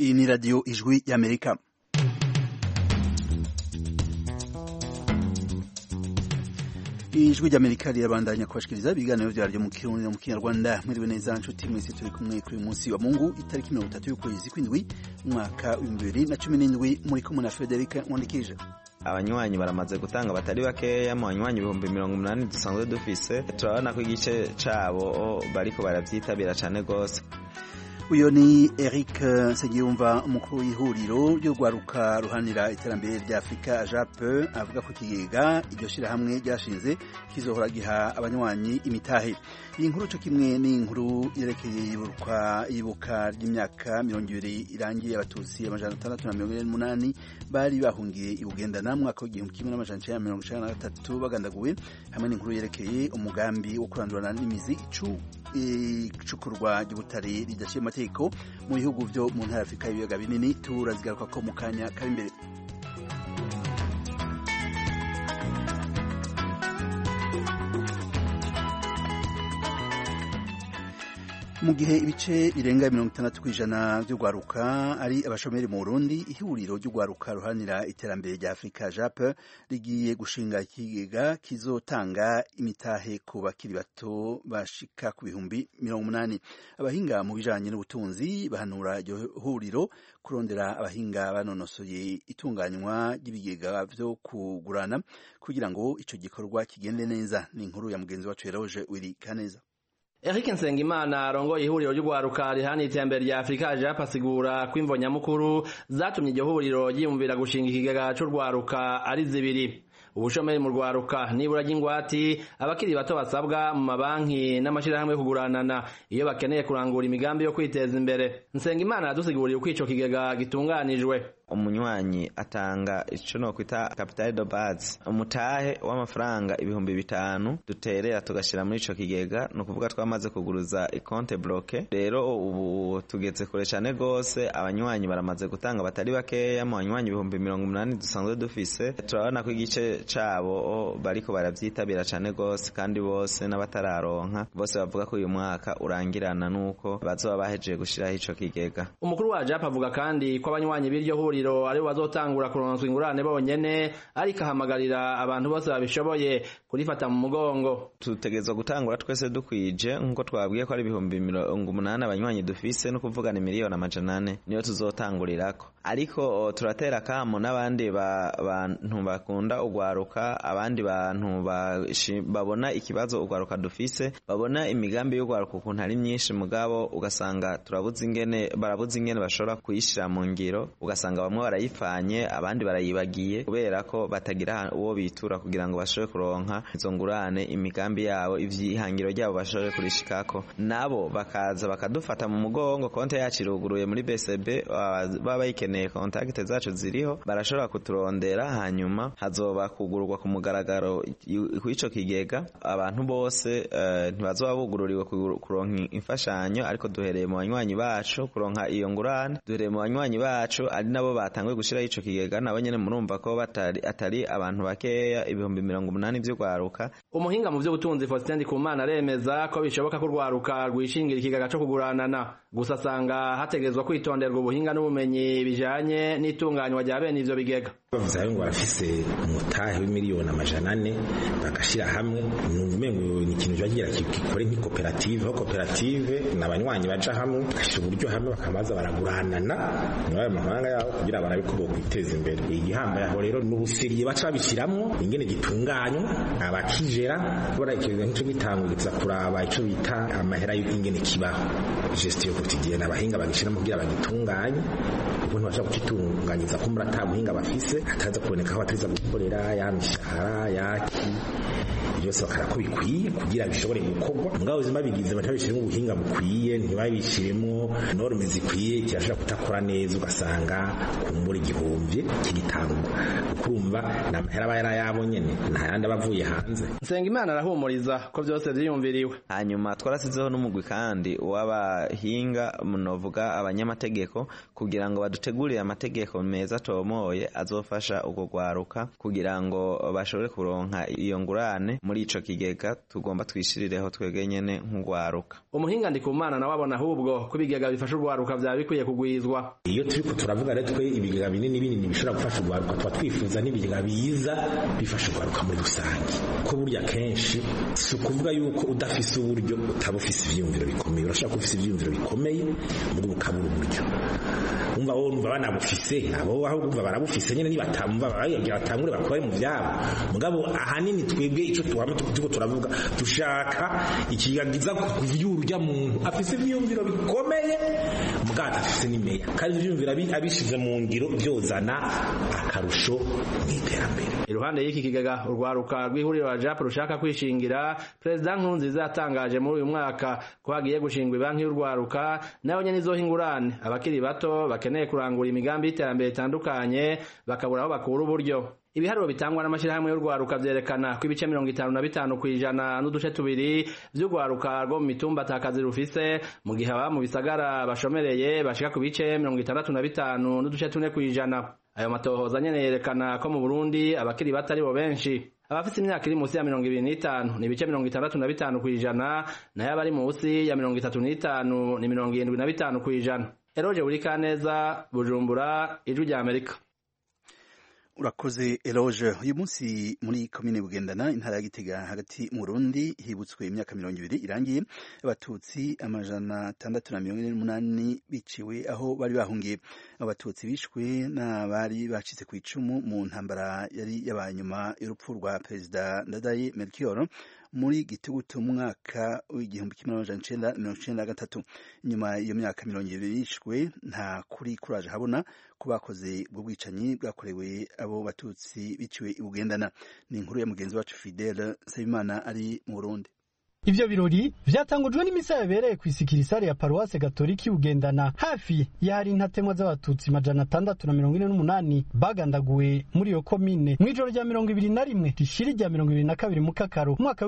Iyi ni radio Ijwi y'Amerika. Ijwi ry'Amerika rirabandanya kubashikiriza ibiganiro vyaryo mu Kirundi no mu Kinyarwanda. Mwiriwe neza nshuti mwese, turi kumwe kuri munsi wa Mungu itariki 30 y'ukwezi kw'indwi umwaka wa 2017, muri kumwe na Frederic Nkundikije. Abanywanyi baramaze gutanga batari bakeya mu banywanyi 80,000 dusanzwe dufise. Turabona ko igice cabo bariko baravyitabira cane gose. Uyo ni Eric Nsengiyumva, umukuru w'ihuriro ry'urwaruka ruhanira iterambere rya Afrika JAP, avuga ko ikigega iryo shirahamwe ryashinze kizohora giha abanywanyi imitahe. Iyi nkuru cyo kimwe ni inkuru yerekeye ibuka ry'imyaka 20 irangiye abatutsi 648 bari bahungiye i Bugendana mu mwaka w'1993 bagandaguwe, hamwe n'inkuru yerekeye umugambi wo kurandurana n'imizi icukurwa ry'ubutare ridaciye amategeko mu bihugu byo mu ntara Afrika y'ibiyaga binini. Turazigaruka ko mu kanya kari imbere. Mu gihe ibice birenga 60% by'urwaruka ari abashomeri mu Burundi, ihuriro ry'urwaruka ruhanira iterambere rya Afrika JAP rigiye gushinga ikigega kizotanga imitahe ku bakiri bato bashika ku bihumbi 80. Abahinga mu bijanye n'ubutunzi bahanura iryo huriro kurondera abahinga banonosoye itunganywa ry'ibigega vyo kugurana kugira ngo ico gikorwa kigende neza. Ni inkuru ya mugenzi wacu Eroge Wiri Kaneza. Eric Nsengimana arongoye ihuriro ry'urwaruka rihana iterambere rya Afrika JAP asigura ko imvo nyamukuru zatumye iryo huriro ryiyumvira gushinga ikigega c'urwaruka ari zibiri: ubushomeri mu rwaruka nibura ry'ingwati abakiri bato basabwa mu mabanki n'amashirahamwe kuguranana iyo bakeneye kurangura imigambi yo kwiteza imbere. Nsengimana adusigurira uko ico kigega gitunganijwe. Umunywanyi atanga ico no kwita capital de base, umutahe w'amafaranga 5,000 duterera tugashira muri ico kigega. No kuvuga twamaze kuguruza ikonte bloke. Rero ubu tugeze kure cyane gose, abanywanyi baramaze gutanga batari bakeya mu banywanyi 80,000 dusanzwe dufise. Turabona ko igice cabo bariko baravyitabira cyane gose, kandi bose n'abatararonka bose bavuga ko uyu mwaka urangirana nuko bazoba bahejeje gushiraho ico kigega. Umukuru wa JAP avuga kandi ko abanywanyi b'iryo huriro ari bazotangura kuronswa ingurane bonyene, ariko ahamagarira abantu bose babishoboye kurifata mu mugongo. Tutegezwa gutangura twese dukwije nkuko twabwiye ko ari 80,000 abanywanyi dufise, no kuvugana miliyoni 400 niyo tuzotangurirako. Ariko turatera kamo n'abandi bantu bakunda ugwaruka, abandi bantu babona ikibazo ugwaruka dufise, babona imigambi y'ugwaruka ukuntu ari myinshi mugabo ugasanga barabuze ingene bashobora kuyishira mu ngiro, ugasanga bamwe barayifanye abandi barayibagiye kubera ko batagira uwo bitura kugira ngo bashobore kuronka izo ngurane imigambi yabo, ivyihangiro ryabo bashobore kurishikako. Nabo bakaza bakadufata mu mugongo. Konte yacu iruguruye muri BCB, baba bayikeneye kontakite zacu ziriho, barashobora kuturondera, hanyuma hazoba kugururwa ku mugaragaro kw'ico kigega. Abantu bose ntibazoba bugururiwe kuronka imfashanyo, ariko duhereye mu banywanyi bacu kuronka iyo ngurane. Duhereye mu banywanyi bacu ari nabo batangwe gushiraho ico kigega, nabo nyene murumva ko atari abantu bakeya 80,000 vy'urwaruka. Umuhinga mu vy'ubutunzi Faustin Ndikumana aremeza ko bishoboka ko urwaruka rwishingira ikigega co kuguranana, gusa asanga hategezwa kwitonderwa ubuhinga n'ubumenyi bijanye n'itunganywa rya bene ivyo bigega. Bavuze ngo barafise umutahe w'imiliyoni 400 bagashira hamwe, n'umengo ni ikintu cyagira kikore nk'ikoperative. Aho koperative n'abanywanyi baja hamwe bagashira uburyo hamwe bakamaza baraguranana n'ayo mahanga yabo kugira barabiko bo kwiteza imbere. Igihambaye aho rero n'ubusiriye baca babishiramwo ingene gitunganywa, abakijera bora ikintu nk'ico gitanguza kuraba ico bita amahera y'ingene kibaho, gestion quotidienne. Abahinga bagishiramo kugira bagitunganye, ukuntu bashaka kukitunganyiza ko muri atamuhinga bafise ataza kuboneka aho ateza gukorera ya mishahara yaki byose bakara ko bikwiye kugira bishobore gukorwa. Mugabo ubuzima bigize batabishiremo ubuhinga bukwiye, ntibabishiremo norme zikwiye, kirashaka kutakora neza, ugasanga kumbura igihomvye kigitangwa. Ukurumva n'amahera bayara yabo nyene nta yandi abavuye hanze. Nsengimana arahumuriza ko byose vyiyumviriwe. Hanyuma twarasizeho n'umugwi kandi w'abahinga munovuga abanyamategeko kugira ngo badutegurire amategeko meza tomoye azofasha ugo gwaruka kugira ngo bashobore kuronka iyo ngurane muri ico kigega tugomba twishirireho twebwe nyene nk'ugwaruka. Umuhinga Ndikumana nawe abona ahubwo ko ibigega bifasha ugwaruka vya bikwiye kugwizwa. Iyo turiko turavuga rero twe ibigega binini bishobora gufasha ugwaruka, tuba twifuza n'ibigega biza bifasha ugwaruka muri rusange, ko burya kenshi si ukuvuga yuko udafise uburyo utaba ufise ivyiyumviro bikomeye. Urashaka ufise ivyiyumviro bikomeye muri ukabura uburyo, umva wowe umva banabufise abo aho umva barabufise nyene nibatamva bayagira batangure bakore mu vyabo. Mugabo ahanini twebwe ico tuhama tuko turavuga dushaka ikigagiza kuvyurya muntu afise ivyiyumviro bikomeye mugabo afise n'imeya, kandi ivyiyumviro abishize mu ngiro byozana akarusho n'iterambere. Iruhande y'iki kigega urwaruka rw'ihuriro rwa JAP rushaka kwishingira, President Nkurunziza yatangaje muri uyu mwaka ko hagiye gushingwa banki y'urwaruka nayo nyene izohingurane abakiri bato bakeneye kurangura imigambi y'iterambere itandukanye bakabura aho bakura uburyo. Ibiharuro bitangwa n'amashirahamwe y'urwaruka vyerekana ko ibice 55% n'uduce tubiri vy'urwaruka rwo mu mitumba atakazi rufise, mu gihe aba mu bisagara bashomereye bashika ku bice 65 n'uduce 4%. Ayo matohoza nyene yerekana ko mu Burundi abakiri batari bo benshi. Abafite imyaka iri munsi ya 25 ni ibice 65%, nayo abari munsi ya 35 ni 75%. Eroje Burikaneza, Bujumbura, Ijwi rya Amerika. Urakoze Eloge. Uyu munsi muri komine Bugendana intara ya Gitega hagati mu Burundi hibutswe imyaka 20 irangiye abatutsi 648 biciwe aho bari bahungiye. Abatutsi bishwe n'abari bacitse ku icumu mu ntambara yari yabanyuma y'urupfu rwa Perezida Ndadaye Melchior muri Gitugutu mwaka w'igihumbi 1993. Nyuma iyo myaka 20 bishwe nta kuri kuraje habona ko bakoze ubwo bwicanyi bwakorewe abo batutsi biciwe i Bugendana. Ni inkuru ya mugenzi wacu Fidel Nsabimana ari mu Burundi. Ivyo birori vyatangujwe n'imisa yabereye kw'isikirisa ya Paroisse Gatolika Bugendana hafi yari intatemwa z'abatutsi 648 bagandaguwe muri iyo komine mwijoro rya 21 rishiri rya 22 mu Kakaro mwaka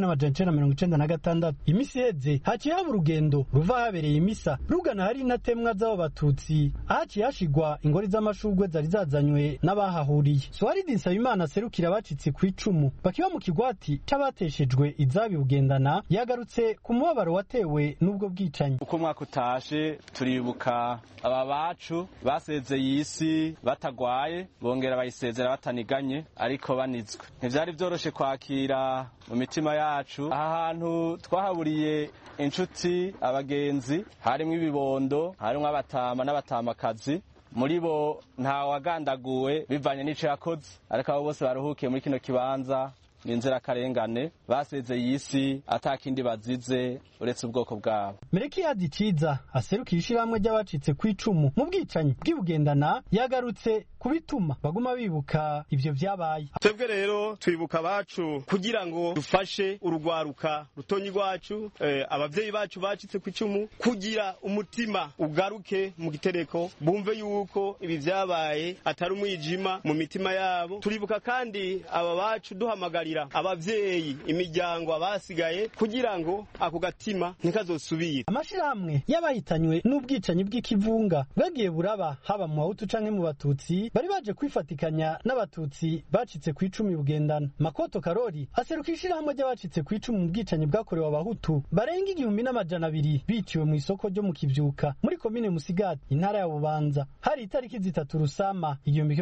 w'1996. Imisi heze haciye haba urugendo ruva habereye imisa rugana hari intatemwa z'abo batutsi, haciye hashigwa ingori z'amashurwe zari zazanywe n'abahahuriye. Soaridi Nsabimana serukira abacitse ku icumu bakiba mu kigwati c'abateshejwe izabi Bugendana yagarutse ku mubabaro watewe n'ubwo bwicanyi. Uko mwaka utashe turibuka aba bacu basezeye isi batagwaye bongera bayisezera bataniganye ariko banizwe. Ntivyari vyoroshe kwakira mu mitima yacu. Aha hantu twahaburiye inshuti, abagenzi, harimwo ibibondo, harimwo abatama n'abatamakazi. Muri bo nta wagandaguwe bivanye n'ico yakoze, ariko abo bose baruhukiye muri kino kibanza n'inzira karengane basezeye isi atakindi bazize uretse ubwoko bwabo. Merekiyadi Ciza aserukira ishiramwe ry'abacitse ku icumu mu bwicanyi bw'Ibugendana yagarutse kubituma baguma bibuka ivyo vyabaye. Twebwe rero twibuka bacu kugira ngo dufashe urugwaruka rutonyi rwacu, abavyeyi bacu bacitse ku icumu kugira umutima ugaruke mu gitereko, bumve yuko ibi vyabaye atari umwijima mu mitima yabo. Turibuka kandi aba bacu duhamagarira abavyeyi, imiryango abasigaye kugira ngo ako gatima ntikazosubire. Amashirahamwe y'abahitanywe n'ubwicanyi bw'ikivunga bwagiye buraba haba mu Bahutu canke mu Batutsi bari baje kwifatikanya n'abatutsi bacitse ku icumi Bugendana. Makoto Karori aserukira ishirahamwe ry'abacitse ku icumu mu bwicanyi bwakorewe Abahutu barenga 1200 biciwe mu isoko ryo mu Kivyuka muri komine Musigati intara ya Bubanza hari itariki 3 Rusama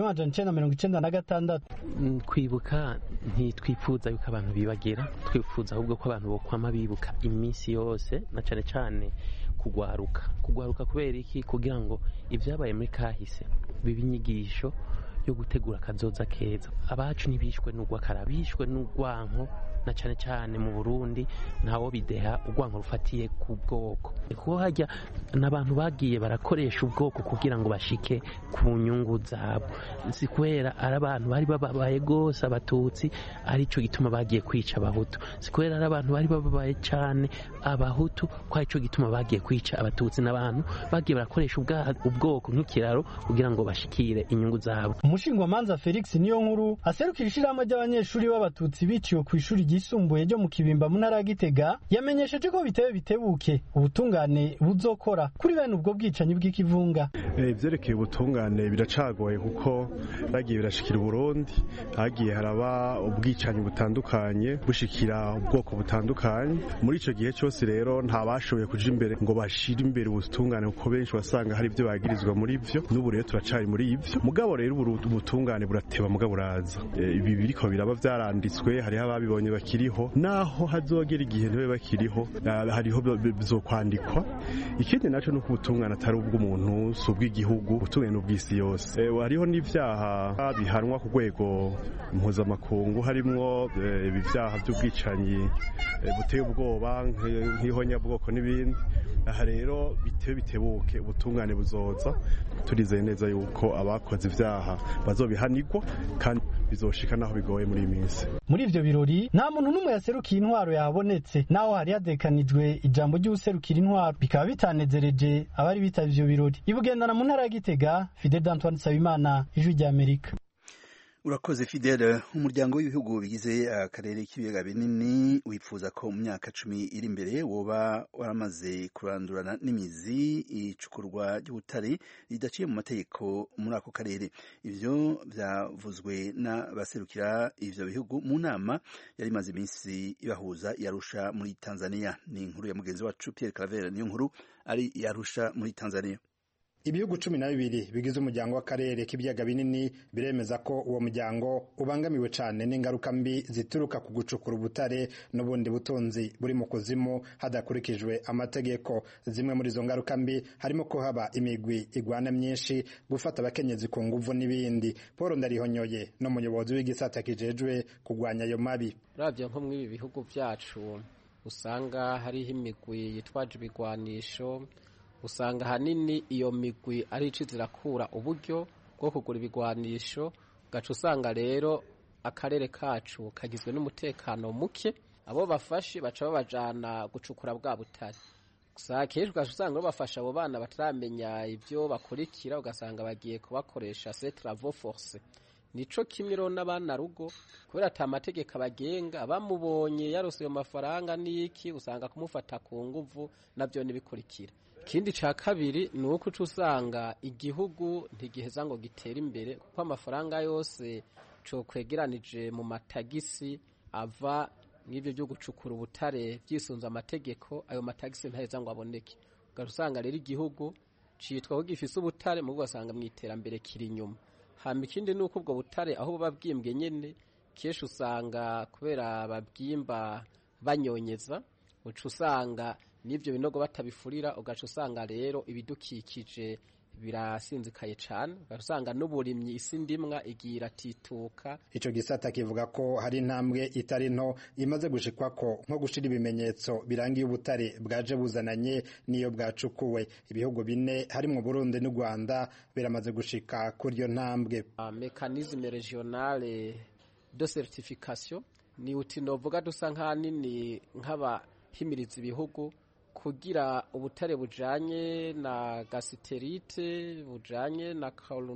1996. Kwibuka ntitwifuza yuko abantu bibagira, twifuza ahubwo ko abantu bokwama bibuka iminsi yose, na cane cane kugwaruka kubera iki? Kugira ngo ivyabaye muri kahise biba inyigisho yo gutegura kazoza keza. Abacu ntibishwe n'ugwakara, bishwe n'ugwanko, na cane cane mu Burundi ntawo bideha ugwanko rufatiye ku bwoko, kuko hajya n'abantu bagiye barakoresha ubwoko kugira ngo bashike ku nyungu zabo. Si kwera ari abantu bari bababaye gose Abatutsi arico gituma bagiye kwica Abahutu, si kwera ari abantu bari bababaye cane Abahutu ko arico gituma bagiye kwica Abatutsi. N'abantu bagiye barakoresha ubwoko nk'ikiraro kugira ngo bashikire inyungu zabo. umushingwamanza Felix Niyonkuru aserukira ishirahamwe ry'abanyeshuri b'abatutsi biciwe ku ishuri ryisumbuye ryo mu Kibimba mu ntara ya Gitega yamenyesheje ko bitebuke ubutungane buzokora kuri bene ubwo bwicanyi bw'ikivunga. Ivyerekeye ubutungane biracagoye kuko bagiye birashikira Burundi, hagiye haraba ubwicanyi butandukanye bushikira ubwoko butandukanye. Muri ico gihe cyose rero nta bashoboye kuja imbere ngo bashire imbere ubutungane kuko benshi wasanga hari ibyo bagirizwa muri ivyo, n'ubu rero turacari muri ivyo. Mugabo rero ubutungane burateba mugabo buraza. Ibi biriko biraba vyaranditswe, hariho ababibonye bakiriho, naho hazogera igihe ntibe bakiriho, hariho bizokwandikwa. Ikindi naco nuko ubutungane atari ubw'umuntu, si ubw'igihugu, ubutungane n'ubw'isi yose. Hariho n'ivyaha bihanwa ku rwego mpuzamakungu, harimwo ibivyaha by'ubwicanyi buteye ubwoba nk'ihonyabwoko n'ibindi. Aha rero bitebuke ubutungane buzoza, turizeye neza yuko abakoze ivyaha bazobihanirwa kandi bizoshika naho bigoye muri iyi minsi. Muri ivyo birori nta muntu n'umwe yaserukiye intwaro yahabonetse, naho hari hadekanijwe ijambo ry'userukira intwaro, bikaba bitanezereje abari bitavye ivyo birori. Ibugendana mu ntara ya Gitega, Fidel Antoine Sabimana, Ijwi ry'Amerika. Urakoze Fidel. Umuryango w'ibihugu bigize akarere k'ibiyaga binini wifuza ko mu myaka 10 iri imbere woba waramaze kurandurana n'imizi icukurwa ry'ubutare ridaciye mu mategeko muri ako karere. Ivyo byavuzwe n'abaserukira ivyo bihugu mu nama yari maze iminsi ibahuza yarusha muri Tanzania. Ni inkuru ya mugenzi wacu Pierre Claver, niyo nkuru ari yarusha muri Tanzania. Ibihugu 12 bigize umuryango w'akarere k'ibiyaga binini biremeza ko uwo muryango ubangamiwe cyane n'ingaruka mbi zituruka ku gucukura ubutare n'ubundi butunzi buri mu kuzimu hadakurikijwe amategeko. Zimwe muri izo ngaruka mbi harimo ko haba imigwi igwana myinshi, gufata abakenyezi ku nguvu n'ibindi. Paul Ndarihonyoye no muyobozi w'igisata kijejwe kugwanya ayo mabi. Uravye nko muri ibi bihugu vyacu usanga hariho imigwi yitwaje ibigwanisho, usanga hanini iyo migwi ari icizirakura uburyo bwo kugura ibigwanisho, gaca usanga rero akarere kacu kagizwe n'umutekano muke. Abo bafashe baca babajana gucukura bwa butare, gusa kenshi ugaca usanga bafasha abo bana bataramenya ivyo bakurikira, ugasanga bagiye kubakoresha c'est travaux forcés. Nico kimwe rero n'abana rugo, kubera ata mategeko abagenga, bamubonye yarose ayo mafaranga n'iki usanga kumufata ku nguvu, navyo nibikurikira. Kindi ca kabiri ni uko usanga igihugu ntigiheza ngo gitere imbere, kuko amafaranga yose co kwegeranije mu matagisi ava n'ivyo byo gucukura ubutare vyisunza amategeko, ayo matagisi ntaheza ngo aboneke. Ugasanga rero igihugu citwa ko gifise ubutare mu ugasanga mu iterambere kiri inyuma. Hama ikindi ni uko ubwo butare aho buba bwimbwe nyene kesho usanga kubera babwimba banyonyeza, uca usanga n'ivyo binogo batabifurira, ugaca usanga rero ibidukikije birasinzikaye cane, ugasanga n'uburimyi isi ndimwa igira tituka. Ico gisata kivuga ko hari intambwe itari nto imaze gushikwako, nko gushira ibimenyetso birangiye ubutare bwaje buzananye niyo bwacukuwe. Ibihugu 4 harimo Burundi n'u Rwanda biramaze gushika kuri iyo ntambwe. Mécanisme régionale de certification ni utinovuga dusa nkanini nk'abahimiriza ibihugu kugira ubutare bujanye na gasiterite, bujanye na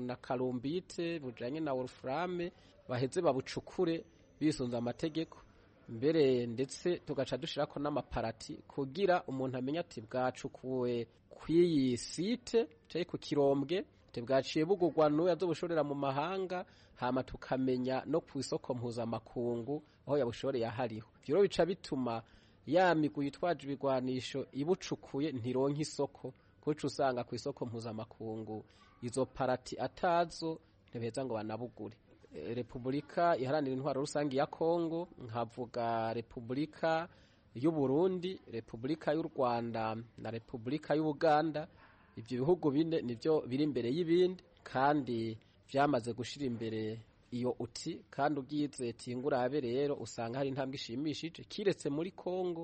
kalumbite, bujanye na wolframe baheze babucukure bisunza amategeko. Mbere ndetse tugaca dushirako n'amaparati kugira umuntu amenya ati bwacukuwe kwiyi site cyo ku Kirombwe, bwaciye bugurwa n'uwo yazobushorera mu mahanga, hama tukamenya no ku isoko mpuzamakungu aho yabushoreye ahariho. Byo bica bituma ya migwi yitwaje ibigwanisho ibucukuye ntironka isoko, kuko usanga ku isoko mpuzamakungu izo parati atazo ntibeza ngo banabugure. Republika iharanira intwaro rusangi ya Kongo, nkavuga Republika y'u Burundi, Republika y'u Rwanda na Republika y'u Uganda. Ibyo bihugu 4 nivyo biri imbere y'ibindi kandi vyamaze gushira imbere iyo uti, kandi ugize tingurabe rero usanga hari intambwe ishimishije. Kiretse muri Kongo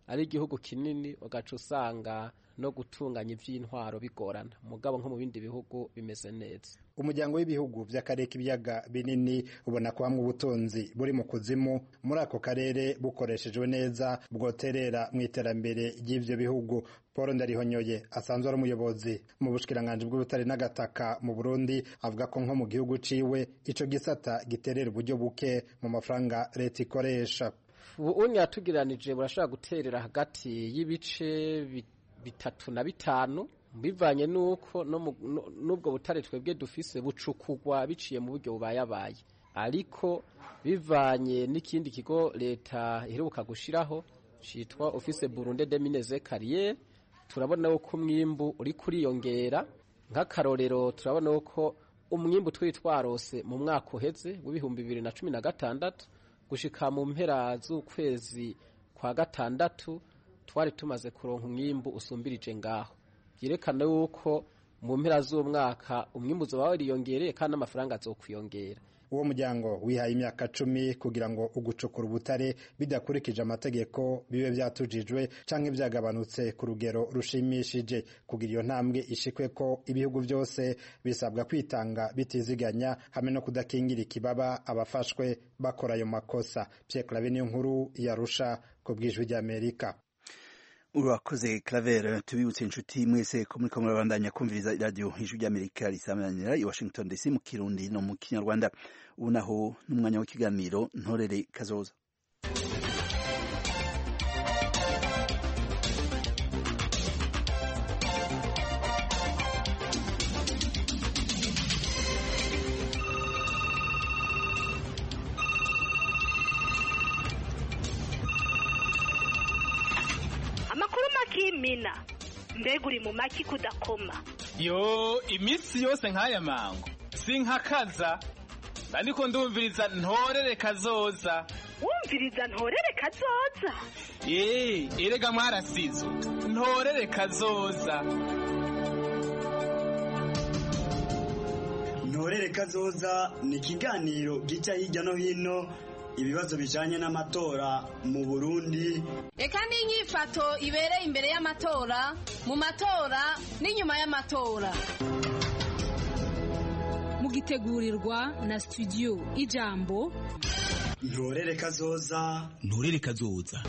ari igihugu kinini ugaca usanga no gutunganya ivy'intwaro bigorana mugabo nko mu bindi bihugu bimeze neza. Umuryango w'ibihugu vy'akarere k'ibyaga binini ubona ko hamwe ubutunzi buri mu kuzimu muri ako karere bukoreshejwe neza bwoterera mu iterambere ry'ivyo bihugu. Paul Ndarihonyoye asanzwe ari umuyobozi mu bushikiranganje bw'ubutare n'agataka mu Burundi avuga ko nko mu gihugu ciwe ico gisata giterera uburyo buke mu mafaranga leta ikoresha. Ubu yatugiranije burashobora guterera hagati y'ibice 3 na 5 bivanye nuko nubwo butare twebwe dufise bucukugwa biciye mu buryo bubayabaye, ariko bivanye n'ikindi kigo leta iheruka gushiraho citwa Office Burundi des Mines et Carrières, turabona ko umwimbu uri kuriyongera. Nk'akarorero turabona ko umwimbu twitwarose mu mwaka uheze w'ibihumbi 2016 gushika mu mpera z'ukwezi kwa gatandatu twari tumaze kuronka umwimbu usumbirije ngaho, byerekana yuko mu mpera z'umwaka umwimbu uzoba wariyongereye kandi amafaranga azokwiyongera. Uwo muryango wihaye imyaka 10 kugira ngo ugucukura ubutare bidakurikije amategeko bibe byatujijwe canke byagabanutse ku rugero rushimishije. Kugira iyo ntambwe ishikwe ko ibihugu byose bisabwa kwitanga bitiziganya hamwe no kudakingira ikibaba abafashwe bakora ayo makosa. Pierre Claver niyo nkuru yarusha ku bw'ijwi ry'Amerika. Urakoze Claver. Tubibutse inshuti mwese ko muri komera bandanya kumviriza radio Ijwi ry'Amerika risamanira i Washington DC mu Kirundi no mu Kinyarwanda. Ubu naho n'umwanya w'ikiganiro Ntorere Kazoza. Mina mbega uri mu maki kudakoma yo iminsi yose nk'aya mango sinkakaza ariko ndumviriza Ntorere Kazoza. Wumviriza Ntorere Kazoza? Erega mwarasizo Ntorere Kazoza. Ntorere Kazoza ni ikiganiro gica hirya no hino ibibazo bijanye n'amatora mu Burundi. Eka n'inyifato ibereye imbere y'amatora, mu matora n'inyuma y'amatora. Mugitegurirwa na studio Ijambo. Ntorere Kazoza. Ntorere Kazoza.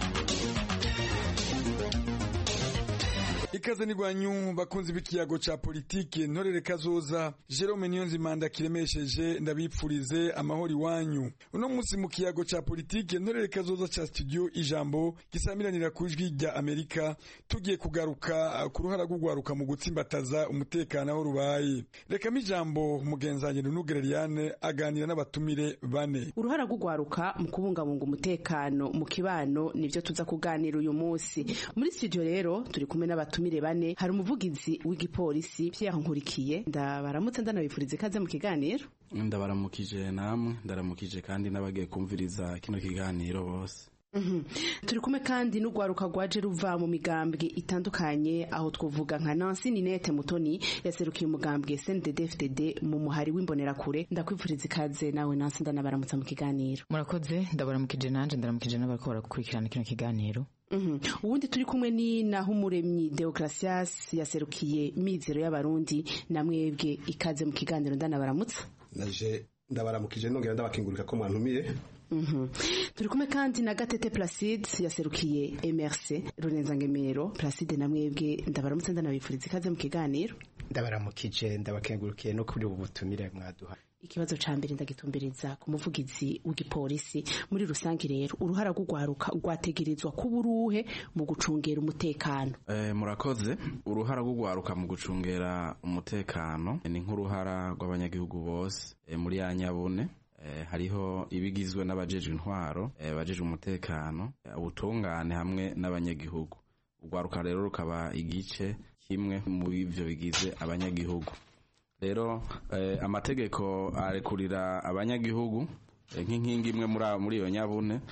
Ikaze ni gwanyu bakunzi b'ikiyago ca politike Ntorere Kazoza. Jerome Niyonzimanda kiremesheje ndabipfurize amahoro iwanyu. Uno munsi mu kiyago ca politike Ntorere Kazoza ca studio Ijambo gisamiranira ku ijwi rya Amerika, tugiye kugaruka ku ruhara rw'ugwaruka mu gutsimbataza umutekano aho rubaye. Reka mijambo mugenzanye Nugereriane aganira n'abatumire bane. Uruhara rw'ugwaruka mu kubungabunga umutekano mu kibano nivyo tuza kuganira uyu munsi. Muri studio rero turi kumwe n'abatumire bane, hari umuvugizi w'igipolisi Pierre Nkurikiye. Ndabaramutse ndanabifurize ikaze mu kiganiro. Ndabaramukije namwe, ndaramukije kandi n'abagiye kumviriza kino kiganiro bose. Turi kumwe kandi n'ugwaruka rwaje ruva mu migambwe itandukanye, aho twovuga nka Nancy Ninette Mutoni yaserukiye umugambwe CNDD-FDD mu muhari w'imbonerakure. Ndakwifuriza ikaze nawe Nancy, ndanabaramutsa mu kiganiro. Murakoze, ndabaramukije nanje, ndaramukije n'abariko barakurikirana kino kiganiro. Ubundi turi kumwe ni Nahumuremyi Deogratias yaserukiye Mizero y'Abarundi. Namwebwe ikaze mu kiganiro, ndanabaramutsa. Naje ndabaramukije nongera ndabakingurika ko mwantumire. Turi kumwe kandi na Gatete Placide yaserukiye MRC Runenzangemero. Placide namwebwe ndabaramutse ndanabifuriza ikaze mu kiganiro. Ndabaramukije ndabakengurukiye no kuri ubu butumire mwaduha. Ikibazo ca mbere ndagitumbiriza ku muvugizi w'igipolisi. Muri rusange rero uruhara rw'ugwaruka rwategerezwa kuba uruhe mu gucungera umutekano? Murakoze. Uruhara rw'ugwaruka mu gucungera umutekano ni nk'uruhara rw'abanyagihugu bose. Muri ya nyabune hariho ibigizwe n'abajejwe intwaro, abajejwe umutekano, ubutungane hamwe n'abanyagihugu. Ugwaruka rero rukaba igice kimwe mu bivyo bigize abanyagihugu. Rero amategeko arekurira abanyagihugu nk'inkingi imwe muri iyo nyabune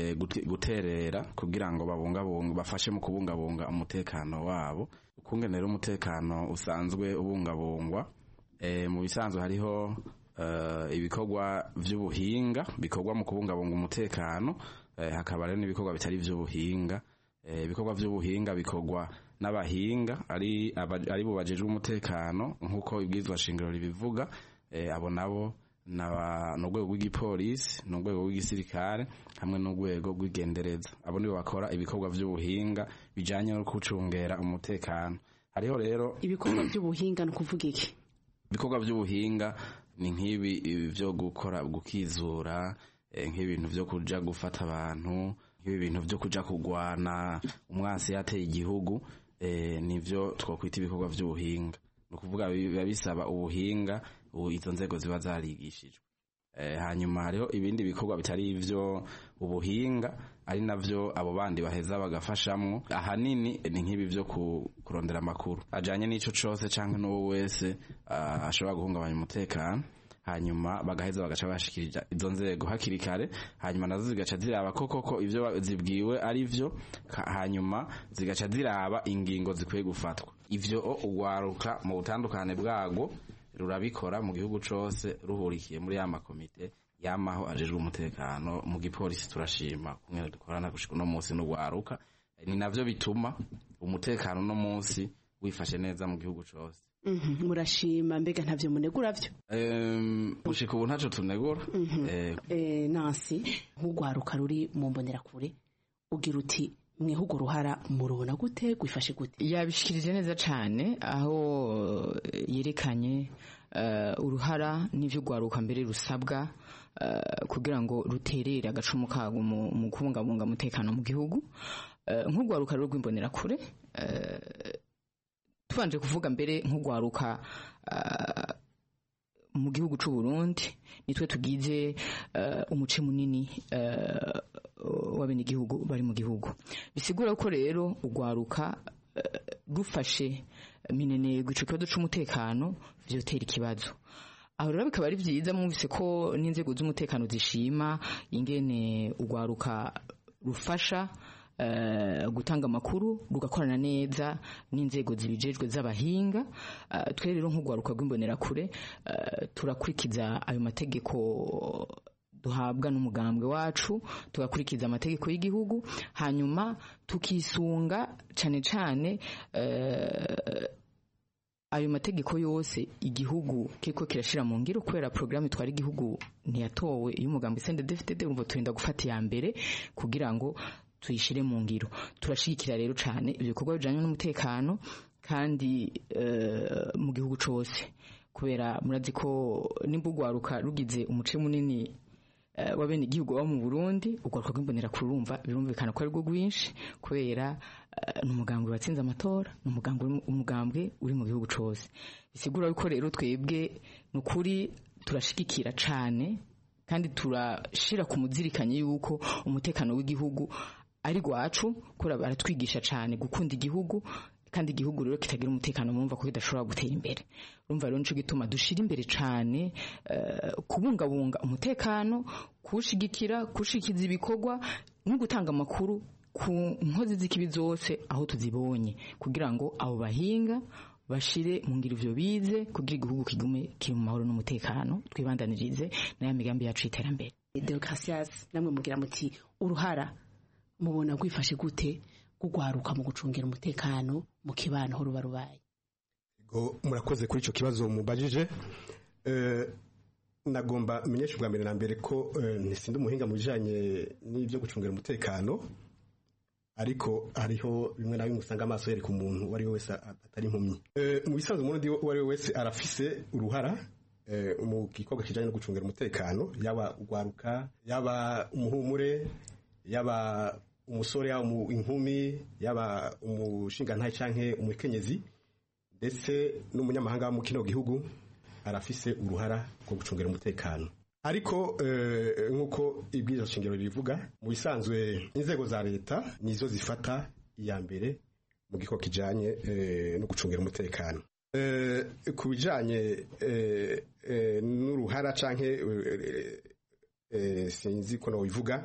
guterera kugira ngo bafashe mu kubungabunga umutekano wabo. Ukungene rero umutekano usanzwe ubungabungwa, mu bisanzwe hariho ibikorwa vy'ubuhinga bikorwa mu kubungabunga umutekano, hakaba rero n'ibikorwa bitari vy'ubuhinga ibikorwa by'ubuhinga bikorwa n'abahinga ari bo bajejwe umutekano nk'uko ibwirizwa shingiro ribivuga, abo nabo n'urwego rw'igipolisi, n'urwego rw'igisirikare hamwe n'urwego rw'igendereza. Abo nibo bakora ibikorwa by'ubuhinga bijanye no gucungera umutekano. Hariho rero ibikorwa by'ubuhinga no kuvuga iki? Ibikorwa by'ubuhinga ni nk'ibi byo gukora gukizura, nk'ibintu byo kuja gufata abantu, nk'ibintu byo kuja kugwana umwansi yateye igihugu, nivyo twakwita ibikorwa by'ubuhinga. Ni ukuvuga biba bisaba ubuhinga, izo nzego ziba zarigishijwe. Hanyuma hariho ibindi bikorwa bitari ivyo ubuhinga, ari navyo abo bandi baheza bagafashamwo. Ahanini ni nk'ibi byo kurondera amakuru ajanye n'ico cose canke n'uwo wese ashobora guhungabanya umutekano, hanyuma bagaheza bagaca bashikirira izo nzego hakiri kare, hanyuma nazo zigaca ziraba koko ivyo zibwiwe ari vyo, hanyuma zigaca ziraba ingingo zikwiye gufatwa. Ivyo ugwaruka mu butandukane bwago rurabikora mu gihugu cose ruhurikiye muri ya makomite yamaho ajejwe umutekano. Mu gipolisi turashima kumwe dukorana gushika no munsi n'ugwaruka, ni navyo bituma umutekano no munsi wifashe neza mu gihugu cose. Murashima, mbega ntavyo munegura vyo? Gushika ubu ntaco tunegura. Nansi, nk'ugwaruka ruri mu mbonerakure ugira uti mwehugo ruhara murubona gute, gwifashe gute? Yabishikirije neza cane aho yerekanye uruhara n'ivyo gwaruka mbere rusabwa kugira ngo ruterere agacumu kago mu kubungabunga umutekano mu gihugu. Nk'ugwaruka rero rw'imbonerakure, tubanje kuvuga mbere nk'ugwaruka mu gihugu c'u Burundi, nitwe tugize umuce munini w'abenegihugu bari mu gihugu. Bisigura ko rero ugwaruka rufashe minenegwe ico kibazo c'umutekano vyotera ikibazo. Aho rero bikaba ari vyiza mwumvise ko n'inzego z'umutekano zishima ingene ugwaruka rufasha gutanga amakuru, rugakorana neza n'inzego zibijejwe z'abahinga. Twe rero nk'ugwaruka rw'imbonerakure turakurikiza ayo mategeko duhabwa n'umugambwe wacu, tugakurikiza amategeko y'igihugu, hanyuma tukisunga cane cane ayo mategeko yose igihugu kiko kirashira mu ngiro, kubera programme twari igihugu ntiyatowe y'umugambwe CNDD-FDD. Urumva turinda gufata ya mbere kugira ngo tuyishire mu ngiro. Turashikira rero cane ibyo bikorwa bijanye n'umutekano kandi mu gihugu cose, kubera murazi ko nimbugwaruka rugize umuce munini wabene igihugu wa mu Burundi, ugwaruka rw'imbonera kurumva birumvikana ko ari rwo gwinshi, kubera n'umugambwe watsinze amatora, n'umugambwe uri mu gihugu cose. Bisigura ko rero twebwe nukuri turashikikira cane kandi turashira ku muzirikanye yuko umutekano w'igihugu ari gwacu, kora baratwigisha cane gukunda igihugu, kandi igihugu rero kitagira umutekano mumva ko kidashobora gutera imbere. Urumva rero nico gituma dushira imbere cane kubungabunga umutekano, kushikiza ibikorwa no gutanga amakuru ku nkozi z'ikibi zose aho tuzibonye, kugira ngo abo bahinga bashire mu ngiro ivyo bize, kugira igihugu kigume kiri mu mahoro n'umutekano, twibandanirize n'aya migambi yacu y'iterambere. Deocasias, namwe mugira muti uruhara mubona gwifashe gute kugwaruka mu gucungira umutekano mu kibano ho ruba rubaye? Murakoze kuri ico kibazo mubajije. Nagomba menyesha bwa mbere na mbere ko nisinde umuhinga mu bijanye n'ibyo gucungira umutekano, ariko hariho bimwe na bimwe usanga amaso yereka umuntu wari wese atari impumyi. Mu bisanzwe umuntu wari wese arafise uruhara mu gikorwa kijanye no gucungira umutekano, yaba ugwaruka, yaba umuhumure, yaba umusore, yaba inkumi, yaba umushingantahe canke umukenyezi, ndetse n'umunyamahanga wo mu kino gihugu arafise uruhara rwo gucungira umutekano. Ariko nk'uko ibwirizwa shingiro rivuga, mu bisanzwe inzego za leta nizo zifata iya mbere mu gikorwa kijanye no gucungira umutekano. Ku bijanye n'uruhara canke sinzi ko nobivuga,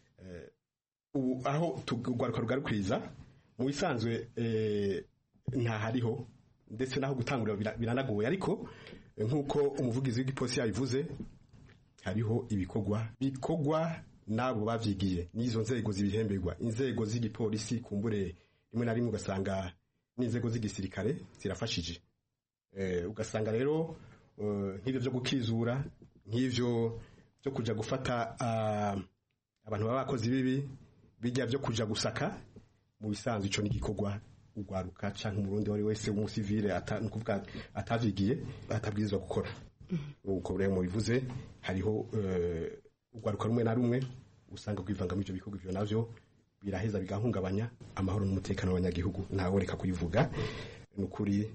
aho tugwaruka rugarukiriza mu bisanzwe ntahariho, ndetse naho gutangurira biranagoye, ariko nk'uko umuvugizi w'igipolisi yabivuze, hariho ibikorwa nabo bavyigiye n'izo nzego zibihemberwa inzego z'igipolisi kumbure rimwe na rimwe ugasanga n'inzego z'igisirikare zirafashije ugasanga rero nk'ibyo byo gukizura nk'ivyo byo kuja gufata abantu b'abakozi bibi bijya byo kuja gusaka mu bisanzwe ico n'igikorwa ugwaruka canke umurundi wari wese w'umusivile atanukuvuga atavyigiye atabwirizwa gukora uko rero mu bivuze hariho ugwaruka rumwe na rumwe usanga kwivanga mu ivyo bikorwa ivyo navyo biraheza bigahungabanya amahoro n'umutekano w'abanyagihugu ntawe reka kuyivuga nukuri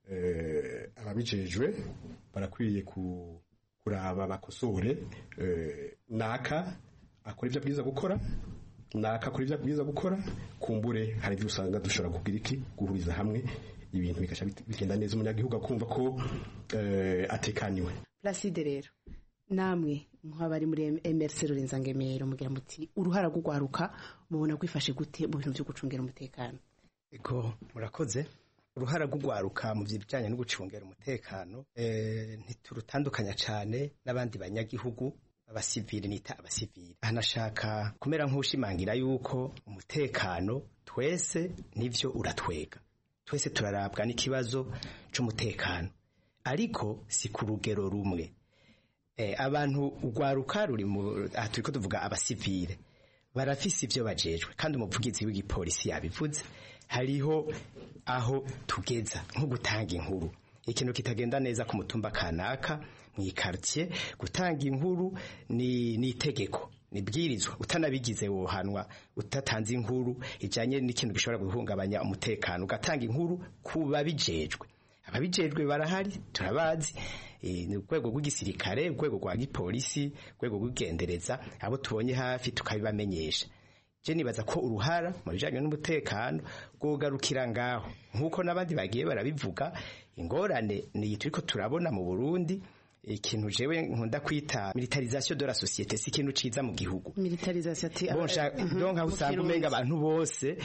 ababijejwe barakwiye kuraba bakosore naka akora ivyo abwiza gukora nakakora ivyo abwiza gukora kumbure hari ivyo usanga dushobora kugira iki guhuriza hamwe ibintu bikasha bigenda neza umunyagihugu akumva ko atekaniwe. Placide rero namwe nk'abari muri MRC Rurenza-Ngemero mugira muti uruhara rw'ugwaruka mubona kwifashe gute mu bintu byo gucungera umutekano? Ego murakoze. Uruhara rw'ugwaruka mu bijyanye no gucungera umutekano ntiturutandukanya cyane n'abandi banyagihugu abasivili nita abasivili. Anashaka kumera nk'ushimangira yuko umutekano twese nivyo uratwega. Twese turarabwa n'ikibazo c'umutekano. Ariko si ku rugero rumwe. Abantu ugwaruka ruri turiko tuvuga abasivile barafise ivyo bajejwe kandi umuvugizi w'igipolisi yabivuze hariho aho tugeza nko gutanga inkuru ikintu kitagenda neza ku mutumba kanaka mu quartier gutanga inkuru ni itegeko nibwirizwa utanabigize wohanwa utatanze inkuru ijanye n'ikintu gishobora guhungabanya umutekano ugatanga inkuru kuba bijejwe ababijejwe barahari turabazi ni urwego rw'igisirikare urwego rwa gipolisi urwego rw'igendereza abo tubonye hafi tukabibamenyesha je nibaza ko uruhara mu bijanye n'umutekano rwogarukira ngaho nkuko nabandi bagiye barabivuga ingorane ni turiko turabona mu Burundi ikintu jewe nkunda kwita militarisation de la société si ikintu ciza mu gihugu militarisation donc usanga umenga abantu bose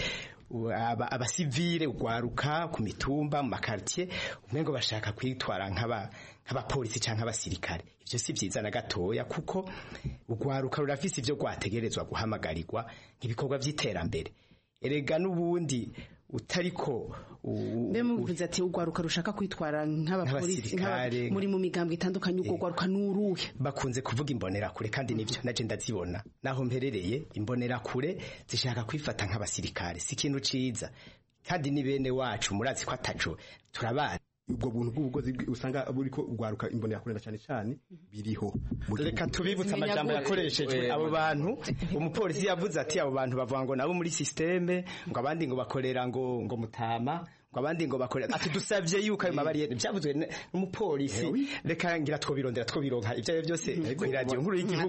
abasivile ugwaruka ku mitumba mu makartier umengo bashaka kwitwara nk'abapolisi canke abasirikare ivyo si vyiza na gatoya kuko ugwaruka rurafise ivyo gwategerezwa guhamagarirwa nk'ibikorwa vy'iterambere erega n'ubundi utariko muvuze ati ugwaruka rushaka kwitwara nk'abapolisi muri mu migambwe itandukanye uko ugwaruka n'uruhe bakunze kuvuga imbonera kure kandi nivyo naje ndazibona naho mperereye imbonera kure zishaka kwifata nk'abasirikare si ikintu ciza kandi ni bene wacu murazi ko ataco turabana ubwo buntu bw'ubugozi usanga buriko ugwaruka imbonera kure cyane cyane biriho reka tubibutsa amajambo yakoreshejwe abo bantu umupolisi yavuze ati abo bantu bavuga ngo nabo muri systeme ngo abandi ngo bakorera ngo mutama ngo abandi ngo bakorera ati dusavye yuko ayo mabariyeri byavuzwe n'umupolisi reka ngira twobironka ivyo byose ku radio nkuru y'igihugu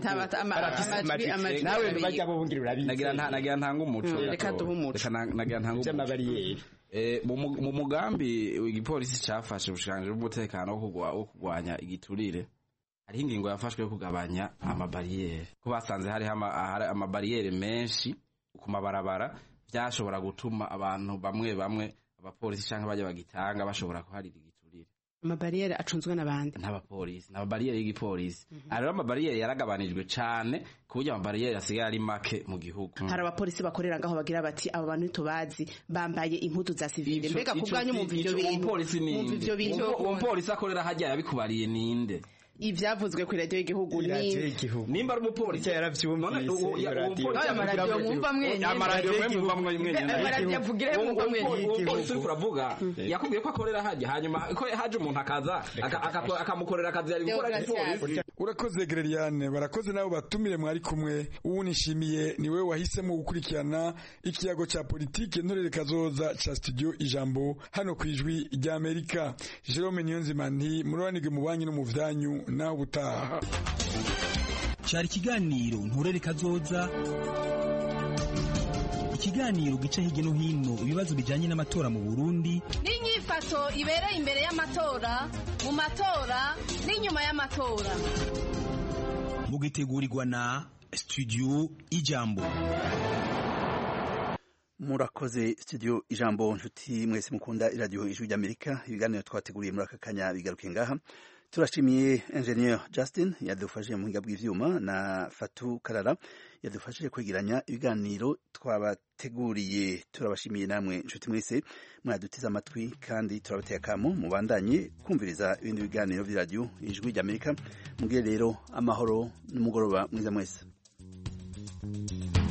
nawe bajya bubungira urabizi nagira ntanga umuco reka nagira ntanga umuco amabariyeri mu mugambi igipolisi cyafashe ubushikanje bw'umutekano wo kugwanya igiturire hari ingingo yafashwe yo kugabanya amabariyeri ko basanze hari amabariyeri menshi ku mabarabara byashobora gutuma abantu bamwe abapolisi canke bajya bagitanga bashobora kuharira igiturire amabariyeri acunzwe n'abandi n'abapolisi n'ababariyeri y'igipolisi rero amabariyeri yaragabanijwe cane ku buryo amabariyeri asigaye ari make mu gihugu hari abapolisi bakorera ngaho bagira bati abo bantu tubazi bambaye impuzu za civile mbega kubwanyu mumva ivyo bintu umupolisi akorera hajya yabikubariye ninde ivyavuzwe ku radio y'igihugu nimba ari umupolisi yaravyumvise amaradiyo mwumva mwenye amaradiyo avugire mwumva mwenye umupolisi uri kuravuga yakubwiye ko akorera hajya hanyuma ko haje umuntu akaza akamukorera akazi yari gukora igipolisi. Urakoze Gereriane, barakoze nabo batumire mwari kumwe. Ubu nishimiye niwe wahisemo gukurikirana ikiyago ca politike ntorere kazoza ca studio Ijambo hano kwijwi rya Amerika. Jerome Niyonzima nti murobanirwe mu banki no mu vyanyu naho butaha. Cari ikiganiro ntorere kazoza, ikiganiro gica hirya no hino ibibazo bijanye n'amatora mu Burundi n'inyifato ibereye imbere y'amatora, mu matora n'inyuma y'amatora. Mugitegurirwa na studio Ijambo. Murakoze studio Ijambo nshuti mwese mukunda iradio Ijwi ry'Amerika. Ibiganiro twateguriye muri aka kanya bigaruke ngaha. turashimiye Engineer Justin yadufashije mu buhinga bw'ivyuma na Fatu Karara yadufashije kwegeranya ibiganiro twabateguriye. Turabashimiye namwe inshuti mwese mwadutiza amatwi, kandi turabateye akamo mubandanye kumviriza ibindi biganiro by'iradiyo Ijwi ry'Amerika. Mugire rero amahoro n'umugoroba mwiza mwese.